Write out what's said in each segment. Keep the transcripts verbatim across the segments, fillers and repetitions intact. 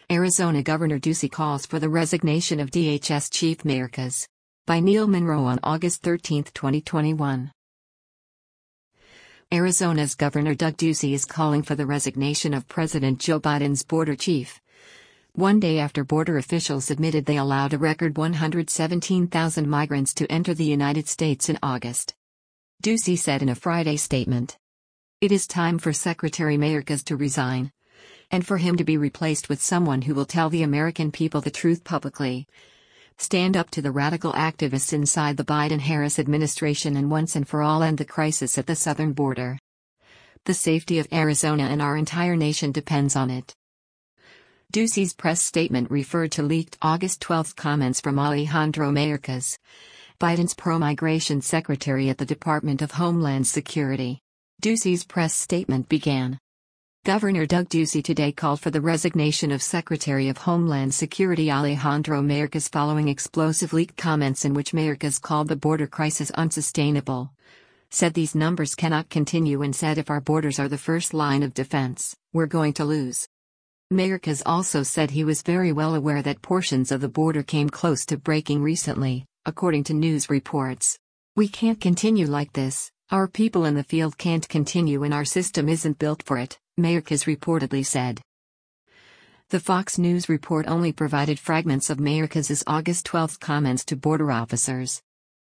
Arizona Governor Ducey calls for the resignation of D H S Chief Mayorkas. By Neil Monroe on August thirteenth, twenty twenty-one. Arizona's Governor Doug Ducey is calling for the resignation of President Joe Biden's border chief. One day after border officials admitted they allowed a record one hundred seventeen thousand migrants to enter the United States in August. Ducey said in a Friday statement, "It is time for Secretary Mayorkas to resign, and for him to be replaced with someone who will tell the American people the truth publicly, stand up to the radical activists inside the Biden-Harris administration, and once and for all end the crisis at the southern border. The safety of Arizona and our entire nation depends on it." Ducey's press statement referred to leaked August twelfth comments from Alejandro Mayorkas, Biden's pro-migration secretary at the Department of Homeland Security. Ducey's press statement began, "Governor Doug Ducey today called for the resignation of Secretary of Homeland Security Alejandro Mayorkas following explosive leaked comments in which Mayorkas called the border crisis unsustainable, said these numbers cannot continue, and said if our borders are the first line of defense, we're going to lose." Mayorkas also said he was very well aware that portions of the border came close to breaking recently, according to news reports. "We can't continue like this, our people in the field can't continue, and our system isn't built for it," Mayorkas reportedly said. The Fox News report only provided fragments of Mayorkas's August twelfth comments to border officers.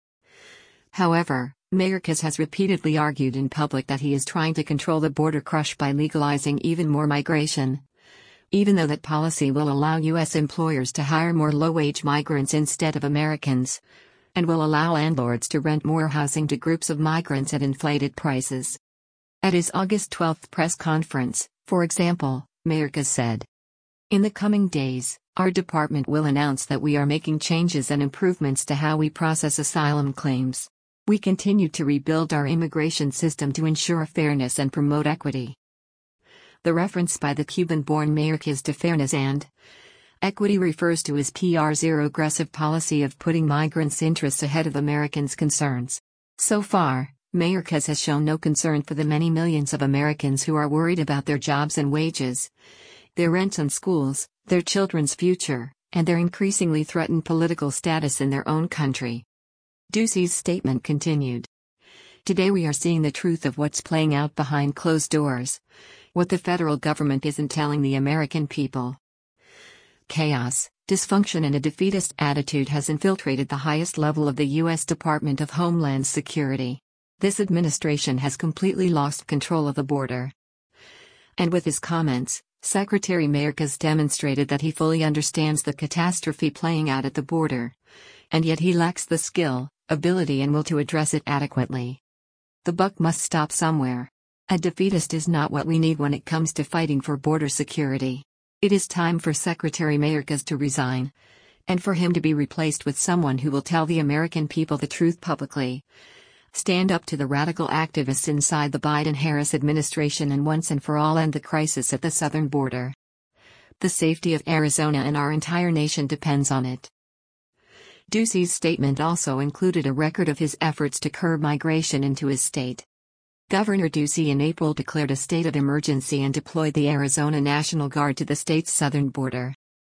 However, Mayorkas has repeatedly argued in public that he is trying to control the border crush by legalizing even more migration, even though that policy will allow U S employers to hire more low-wage migrants instead of Americans, and will allow landlords to rent more housing to groups of migrants at inflated prices. At his August twelfth press conference, for example, Mayorkas said, "In the coming days, our department will announce that we are making changes and improvements to how we process asylum claims. We continue to rebuild our immigration system to ensure fairness and promote equity." The reference by the Cuban-born Mayorkas to fairness and equity refers to his P R's aggressive policy of putting migrants' interests ahead of Americans' concerns. So far, Mayorkas has shown no concern for the many millions of Americans who are worried about their jobs and wages, their rents and schools, their children's future, and their increasingly threatened political status in their own country. Ducey's statement continued, "Today we are seeing the truth of what's playing out behind closed doors, what the federal government isn't telling the American people. Chaos, dysfunction, and a defeatist attitude has infiltrated the highest level of the U S Department of Homeland Security. This administration has completely lost control of the border." And with his comments, Secretary Mayorkas demonstrated that he fully understands the catastrophe playing out at the border, and yet he lacks the skill, ability, and will to address it adequately. The buck must stop somewhere. A defeatist is not what we need when it comes to fighting for border security. It is time for Secretary Mayorkas to resign, and for him to be replaced with someone who will tell the American people the truth publicly, stand up to the radical activists inside the Biden-Harris administration, and once and for all end the crisis at the southern border. The safety of Arizona and our entire nation depends on it. Ducey's statement also included a record of his efforts to curb migration into his state. Governor Ducey in April declared a state of emergency and deployed the Arizona National Guard to the state's southern border.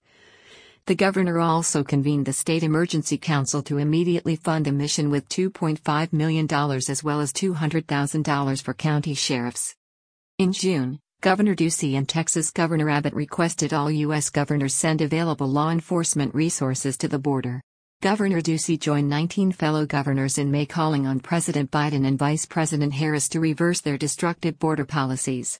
The governor also convened the State Emergency Council to immediately fund the mission with two point five million dollars as well as two hundred thousand dollars for county sheriffs. In June, Governor Ducey and Texas Governor Abbott requested all U S governors send available law enforcement resources to the border. Governor Ducey joined nineteen fellow governors in May calling on President Biden and Vice President Harris to reverse their destructive border policies.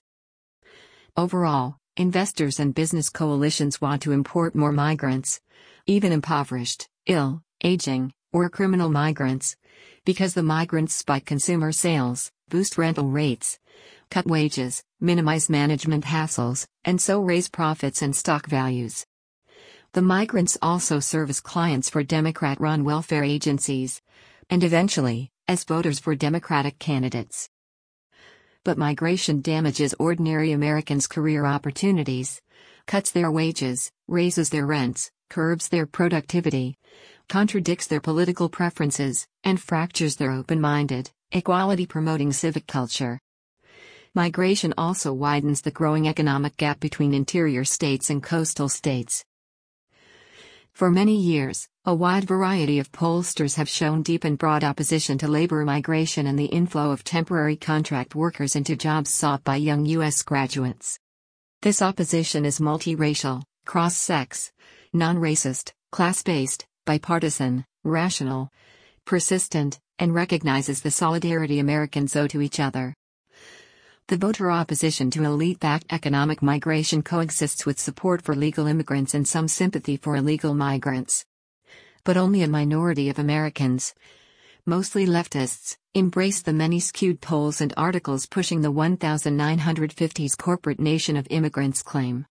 Overall, investors and business coalitions want to import more migrants, even impoverished, ill, aging, or criminal migrants, because the migrants spike consumer sales, boost rental rates, cut wages, minimize management hassles, and so raise profits and stock values. The migrants also serve as clients for Democrat-run welfare agencies, and eventually, as voters for Democratic candidates. But migration damages ordinary Americans' career opportunities, cuts their wages, raises their rents, curbs their productivity, contradicts their political preferences, and fractures their open-minded, equality-promoting civic culture. Migration also widens the growing economic gap between interior states and coastal states. For many years, a wide variety of pollsters have shown deep and broad opposition to labor migration and the inflow of temporary contract workers into jobs sought by young U S graduates. This opposition is multiracial, cross-sex, non-racist, class-based, bipartisan, rational, persistent, and recognizes the solidarity Americans owe to each other. The voter opposition to elite-backed economic migration coexists with support for legal immigrants and some sympathy for illegal migrants. But only a minority of Americans, mostly leftists, embrace the many skewed polls and articles pushing the nineteen fifties corporate nation of immigrants claim.